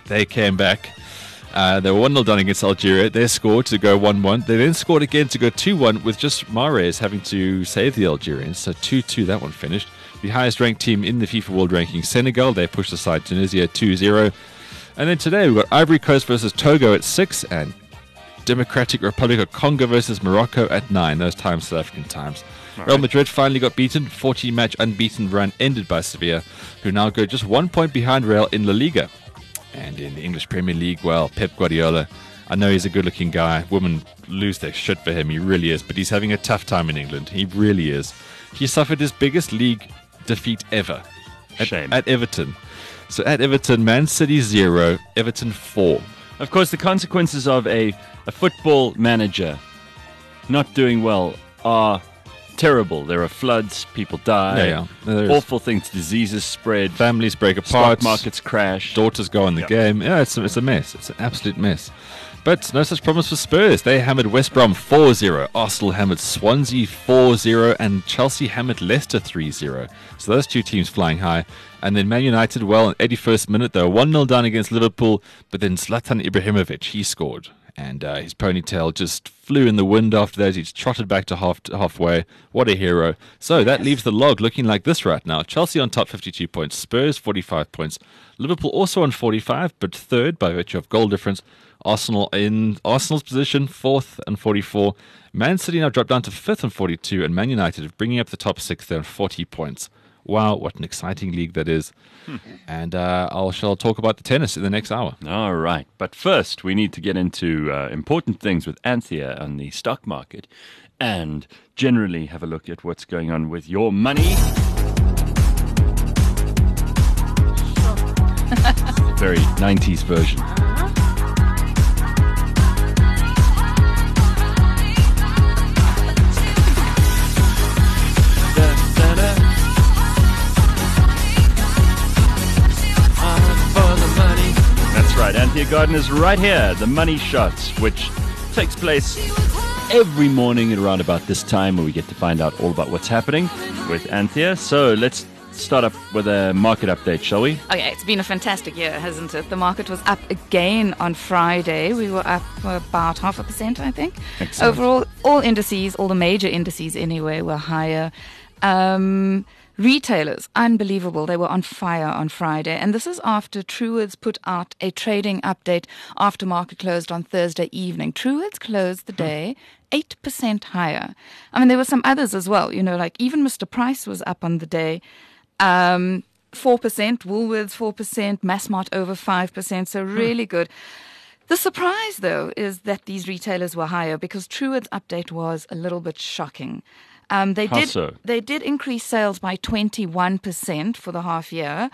they came back. Uh, they were one nil down against Algeria. They scored to go one one. They then scored again to go two one with just Mahrez having to save the Algerians. So two two, that one finished. The highest ranked team in the FIFA World Ranking, Senegal, they pushed aside Tunisia two zero. And then today we've got Ivory Coast versus Togo at six and Democratic Republic of Congo versus Morocco at nine. Those times, South African times. All Real right. Madrid finally got beaten. fourteen match unbeaten run ended by Sevilla, who now go just one point behind Real in La Liga. And in the English Premier League, well, Pep Guardiola, I know he's a good-looking guy. Women lose their shit for him. He really is. But he's having a tough time in England. He really is. He suffered his biggest league defeat ever at, Shame. at Everton. So at Everton, Man City zero, Everton four. Of course, the consequences of a, a football manager not doing well are terrible. There are floods, people die, Yeah, yeah. There is. awful things, diseases spread, Families break apart. stock markets crash. Daughters go in the Yep. game. Yeah, it's a, it's a mess. It's an absolute mess. But no such problems for Spurs. They hammered West Brom four zero. Arsenal hammered Swansea four zero. And Chelsea hammered Leicester three zero. So those two teams flying high. And then Man United, well, in eighty-first minute, they were one nil down against Liverpool. But then Zlatan Ibrahimovic, he scored. And uh, his ponytail just flew in the wind after that. He's trotted back to half halfway. What a hero. So that leaves the log looking like this right now. Chelsea on top, fifty-two points. Spurs, forty-five points. Liverpool also on forty-five, but third by virtue of goal difference. Arsenal in Arsenal's position, fourth and forty-four. Man City now dropped down to fifth and forty-two. And Man United bringing up the top six there on forty points. Wow, what an exciting league that is. Hmm. And uh, I shall talk about the tennis in the next hour. All right. But first, we need to get into uh, important things with Anthea on the stock market and generally have a look at what's going on with your money. Very nineties version. That's right. Anthea Gardner's right here. The Money Shots, which takes place every morning at around about this time where we get to find out all about what's happening with Anthea. So let's start up with a market update, shall we? Okay, it's been a fantastic year, hasn't it? The market was up again on Friday. We were up about half a percent, I think. Excellent. Overall, all indices, all the major indices anyway, were higher. Um, retailers, unbelievable. They were on fire on Friday. And this is after Truworths put out a trading update after market closed on Thursday evening. Truworths closed the day eight percent higher. I mean, there were some others as well. You know, like even Mister Price was up on the day. Um, four percent, Woolworths four percent, Massmart over five percent, so really good. The surprise, though, is that these retailers were higher because Truworths' update was a little bit shocking. Um, they How did so? they did increase sales by twenty-one percent for the half year,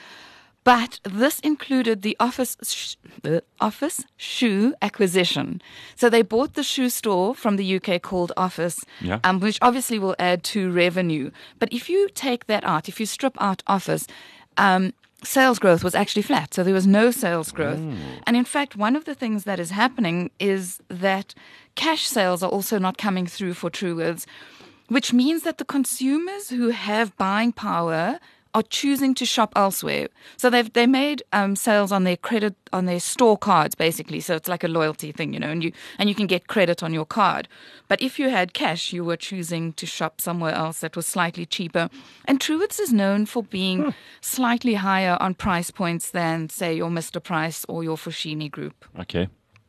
but this included the office sh- uh, office shoe acquisition. So they bought the shoe store from the U K called Office, Yeah. um, which obviously will add to revenue. But if you take that out, if you strip out Office, um, sales growth was actually flat. So there was no sales growth. And in fact, one of the things that is happening is that cash sales are also not coming through for Truworths, which means that the consumers who have buying power are choosing to shop elsewhere. So they've they made um, sales on their credit on their store cards, basically. So it's like a loyalty thing, you know, and you and you can get credit on your card. But if you had cash, you were choosing to shop somewhere else that was slightly cheaper. And Truworths is known for being Hmm. slightly higher on price points than, say, your Mister Price or your Foschini Group. Okay.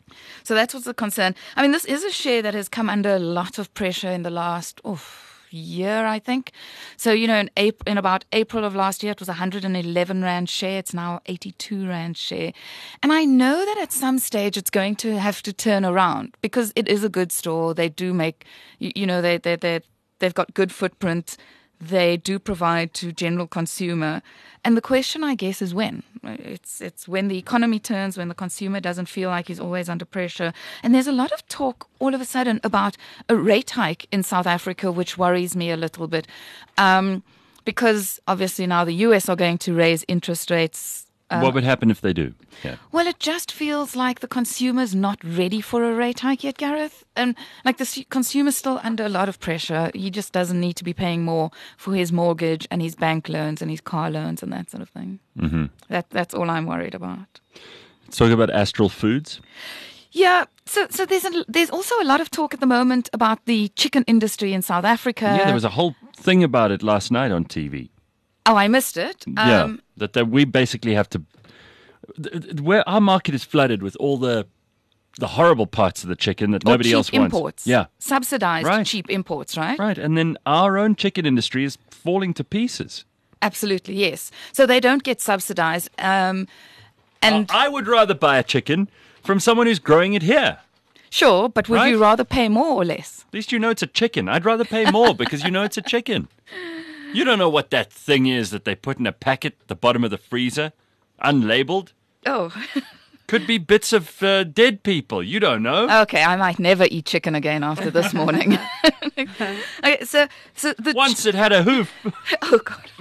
So that's what's the concern. I mean, this is a share that has come under a lot of pressure in the last oh, year, I think. So, you know, in, April, in about April of last year, it was one hundred eleven Rand share. It's now eighty-two Rand share. And I know that at some stage it's going to have to turn around because it is a good store. They do make, you, you know, they, they, they, they've got good footprint. They do provide to general consumer. And the question, I guess, is when. It's it's when the economy turns, when the consumer doesn't feel like he's always under pressure. And there's a lot of talk all of a sudden about a rate hike in South Africa, which worries me a little bit. Um, because obviously now the U S are going to raise interest rates. Uh, what would happen if they do? Yeah. Well, it just feels like the consumer's not ready for a rate hike yet, Gareth. And like the s- consumer's still under a lot of pressure. He just doesn't need to be paying more for his mortgage and his bank loans and his car loans and that sort of thing. Mm-hmm. That That's all I'm worried about. Let's talk about Astral Foods. Yeah, so so there's a, there's also a lot of talk at the moment about the chicken industry in South Africa. Yeah, there was a whole thing about it last night on T V. Oh, I missed it. yeah, Um, that, that we basically have to. th- th- Where our market is flooded with all the the horrible parts of the chicken that or nobody cheap else wants. imports. Yeah, Subsidized Right. cheap imports, right? right. And then our own chicken industry is falling to pieces. Absolutely, yes. So they don't get subsidized. Um, and I would rather buy a chicken from someone who's growing it here. Sure, but would Right? you rather pay more or less? At least you know it's a chicken. I'd rather pay more because you know it's a chicken. You don't know what that thing is that they put in a packet at the bottom of the freezer, unlabeled. Oh. Could be bits of uh, dead people. You don't know. Okay, I might never eat chicken again after this morning. okay, so so the Once it had a hoof. oh god.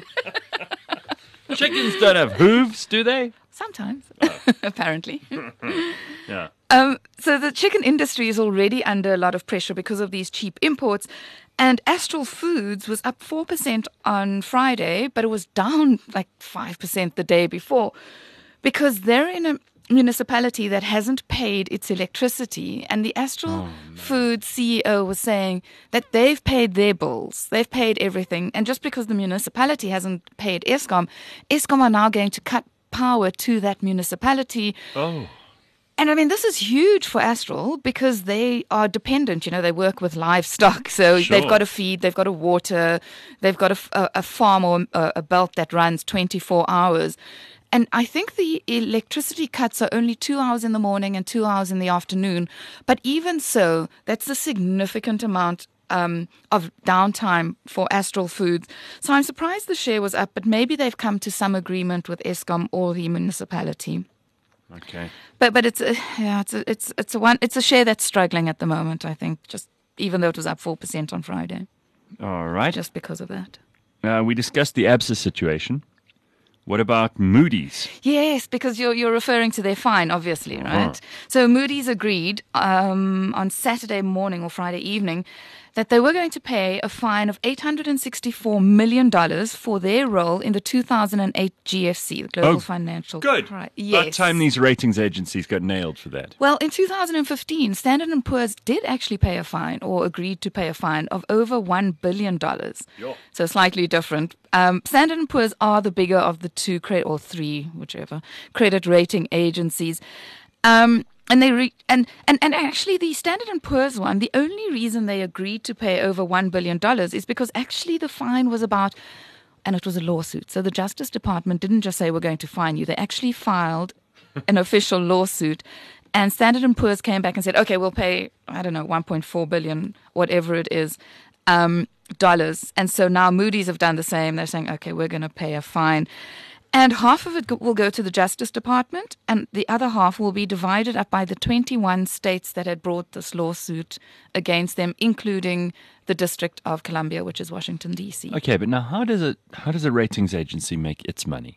Chickens don't have hooves, do they? Sometimes, apparently. Yeah. Um, so the chicken industry is already under a lot of pressure because of these cheap imports. And Astral Foods was up four percent on Friday, but it was down like five percent the day before because they're in a municipality that hasn't paid its electricity. And the Astral Foods C E O was saying that they've paid their bills. They've paid everything. And just because the municipality hasn't paid Eskom, Eskom are now going to cut power to that municipality. Oh. And I mean, this is huge for Astral because they are dependent. You know, they work with livestock. So Sure. they've got to feed, they've got to water, they've got a, f- a- a farm or a, a belt that runs twenty-four hours. And I think the electricity cuts are only two hours in the morning and two hours in the afternoon. But even so, that's a significant amount um, of downtime for Astral Foods. So I'm surprised the share was up, but maybe they've come to some agreement with Eskom or the municipality. Okay. But but it's a, yeah it's a, it's it's a one it's a share that's struggling at the moment. I think just even though it was up four percent on Friday, All right. just because of that. Uh, we discussed the A B S A situation. What about Moody's? Yes, because you're you're referring to their fine, obviously, right? Uh-huh. So Moody's agreed um, on Saturday morning or Friday evening that they were going to pay a fine of eight hundred sixty-four million dollars for their role in the two thousand eight G F C, the Global Oh, Financial Good. Crisis. About Yes. time these ratings agencies got nailed for that. Well, in two thousand fifteen, Standard and Poor's did actually pay a fine or agreed to pay a fine of over one billion dollars. Yo. So slightly different. Um, Standard and Poor's are the bigger of the two, credit or three, whichever, credit rating agencies. Um, and they re- and, and, and actually the Standard and Poor's one, the only reason they agreed to pay over one billion dollars is because actually the fine was about, and it was a lawsuit. So the Justice Department didn't just say we're going to fine you. They actually filed an official lawsuit. And Standard and Poor's came back and said, okay, we'll pay, I don't know, one point four billion, whatever it is, um, dollars. And so now Moody's have done the same. They're saying, okay, we're going to pay a fine. And half of it go- will go to the Justice Department, and the other half will be divided up by the twenty-one states that had brought this lawsuit against them, including the District of Columbia, which is Washington, D C. Okay, but now how does a how does a ratings agency make its money?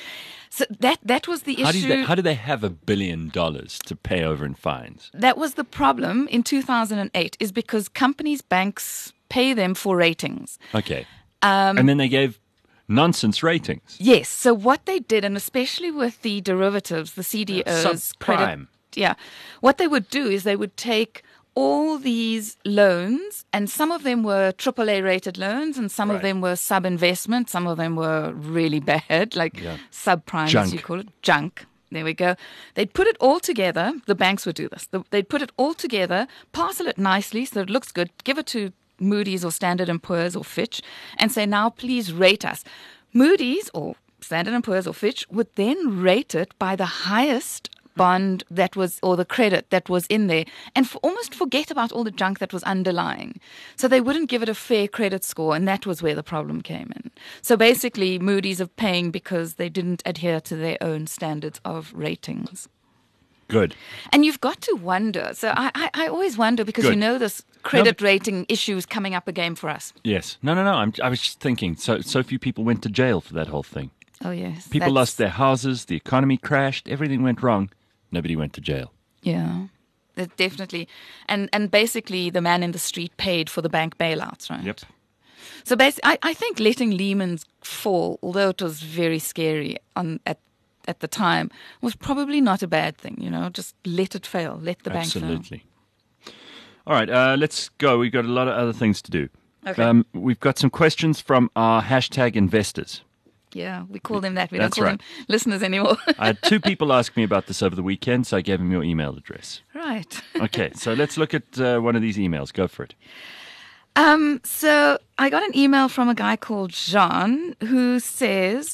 So that that was the How do issue. they, how do they have a billion dollars to pay over in fines? That was the problem in two thousand eight, is because companies, banks pay them for ratings. Okay, Um, and then they gave nonsense ratings. Yes. So what they did, and especially with the derivatives, the C D Os, Subprime. credit, yeah, what they would do is they would take all these loans, and some of them were triple A rated loans, and some of Right. them were sub investment, some of them were really bad, like Yeah. subprime, as Junk. you call it, junk. There we go. They'd put it all together. The banks would do this. The- They'd put it all together, parcel it nicely so it looks good, give it to Moody's or Standard and Poor's or Fitch, and say, now please rate us. Moody's or Standard and Poor's or Fitch would then rate it by the highest bond that was, or the credit that was in there, and f- almost forget about all the junk that was underlying. So they wouldn't give it a fair credit score, and that was where the problem came in. So basically, Moody's are paying because they didn't adhere to their own standards of ratings. Good. And you've got to wonder. So I, I, I always wonder because Good. you know this credit rating issue is coming up again for us. Yes. No, no, no. I'm, I was just thinking. So, so few people went to jail for that whole thing. Oh, yes. People that's- lost their houses. The economy crashed. Everything went wrong. Nobody went to jail. Yeah, that definitely. And and basically the man in the street paid for the bank bailouts, right? Yep. So basically, I, I think letting Lehman's fall, although it was very scary on at at the time was probably not a bad thing. You know, just let it fail, let the bank fail. Absolutely. All right, uh, let's go. We've got a lot of other things to do. Okay. Um, we've got some questions from our hashtag investors. Yeah, we call them that. We That's don't call right. them listeners anymore. I had two people ask me about this over the weekend, so I gave them your email address. Right. Okay, so let's look at uh, one of these emails. Go for it. Um, so I got an email from a guy called Jean who says,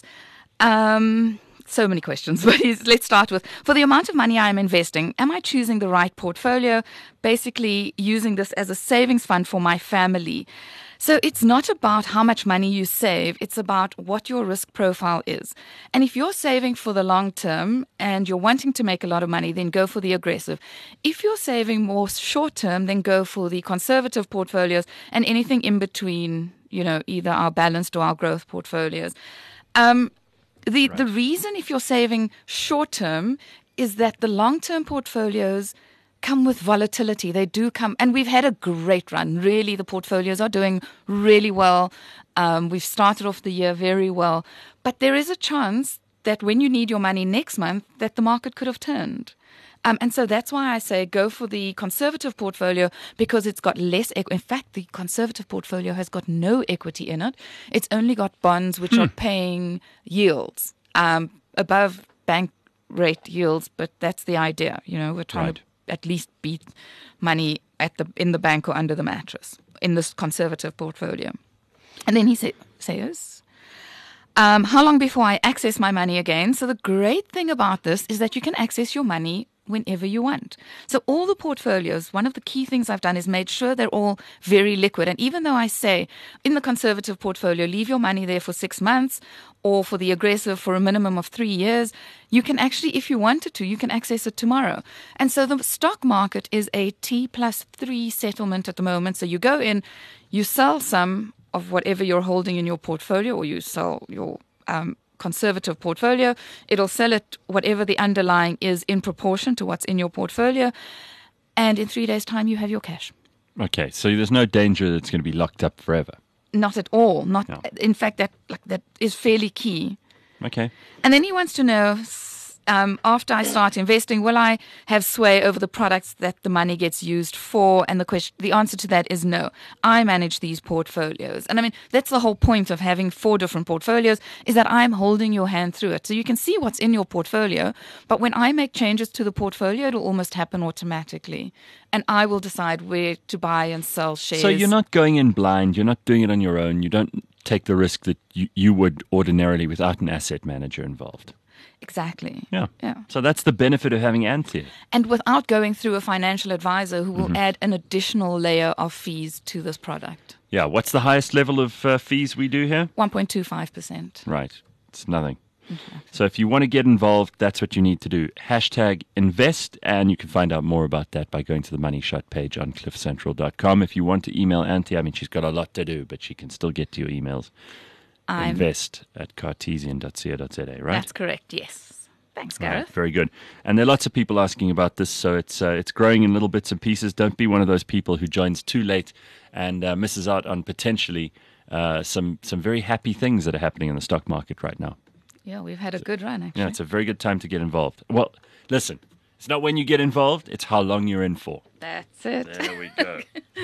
um, so many questions, but he's, let's start with, for the amount of money I am investing, am I choosing the right portfolio? Basically using this as a savings fund for my family. So it's not about how much money you save, it's about what your risk profile is. And if you're saving for the long term and you're wanting to make a lot of money, then go for the aggressive. If you're saving more short term, then go for the conservative portfolios and anything in between, you know, either our balanced or our growth portfolios. Um, the, right. the reason if you're saving short term is that the long term portfolios come with volatility. They do come, and we've had a great run. Really, the portfolios are doing really well. Um, we've started off the year very well, but there is a chance that when you need your money next month, that the market could have turned. Um, and so that's why I say go for the conservative portfolio, because it's got less. Equ- in fact, the conservative portfolio has got no equity in it. It's only got bonds which hmm. are paying yields um, above bank rate yields. But that's the idea. You know, we're trying right. to at least beat money at the in the bank or under the mattress in this conservative portfolio. And then he sa- says, um, how long before I access my money again? So the great thing about this is that you can access your money whenever you want. So all the portfolios, one of the key things I've done is made sure they're all very liquid. And even though I say in the conservative portfolio, leave your money there for six months or for the aggressive for a minimum of three years, you can actually, if you wanted to, you can access it tomorrow. And so the stock market is a T plus three settlement at the moment. So you go in, you sell some of whatever you're holding in your portfolio, or you sell your um, conservative portfolio. It'll sell it whatever the underlying is in proportion to what's in your portfolio. And in three days' time, you have your cash. Okay, so there's no danger that it's going to be locked up forever. Not at all. Not. No. In fact, that like that is fairly key. Okay. And then he wants to know, um, after I start investing, will I have sway over the products that the money gets used for? And the question, the answer to that is no. I manage these portfolios. And I mean, that's the whole point of having four different portfolios, is that I'm holding your hand through it. So you can see what's in your portfolio, but when I make changes to the portfolio, it'll almost happen automatically. And I will decide where to buy and sell shares. So you're not going in blind. You're not doing it on your own. You don't take the risk that you, you would ordinarily without an asset manager involved. Exactly. Yeah. Yeah. So that's the benefit of having Anthea. And without going through a financial advisor who will Mhm. add an additional layer of fees to this product. Yeah. What's the highest level of uh, fees we do here? one point two five percent. Right. It's nothing. Okay. So if you want to get involved, that's what you need to do. Hashtag invest, and you can find out more about that by going to the Money Shot page on cliff central dot com. If you want to email Anthea, I mean, she's got a lot to do, but she can still get to your emails. I'm, Invest at cartesian dot co dot za, right? That's correct, yes. Thanks, Gareth. Right, very good. And there are lots of people asking about this, so it's uh, it's growing in little bits and pieces. Don't be one of those people who joins too late and uh, misses out on potentially uh, some some very happy things that are happening in the stock market right now. Yeah, we've had a good run, actually. Yeah, it's a very good time to get involved. Well, listen, it's not when you get involved, it's how long you're in for. That's it. There we go.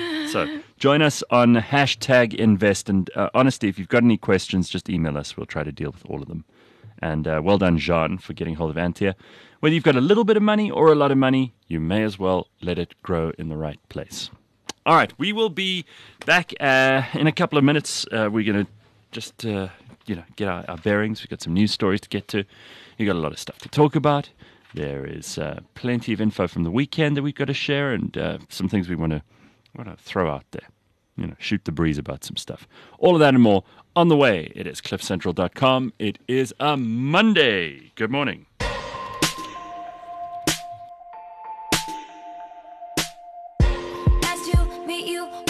So join us on hashtag invest. And uh, honestly, if you've got any questions, just email us. We'll try to deal with all of them. And uh, well done, Jean, for getting hold of Anthea. Whether you've got a little bit of money or a lot of money, you may as well let it grow in the right place. All right, we will be back uh, in a couple of minutes. Uh, we're going to just... Uh, you know, get our, our bearings. We've got some news stories to get to. You've got a lot of stuff to talk about. There is uh, plenty of info from the weekend that we've got to share, and uh, some things we want to want to throw out there. You know, shoot the breeze about some stuff. All of that and more on the way. It is cliff central dot com. It is a Monday. Good morning.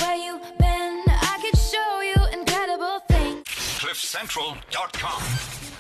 cliff central dot com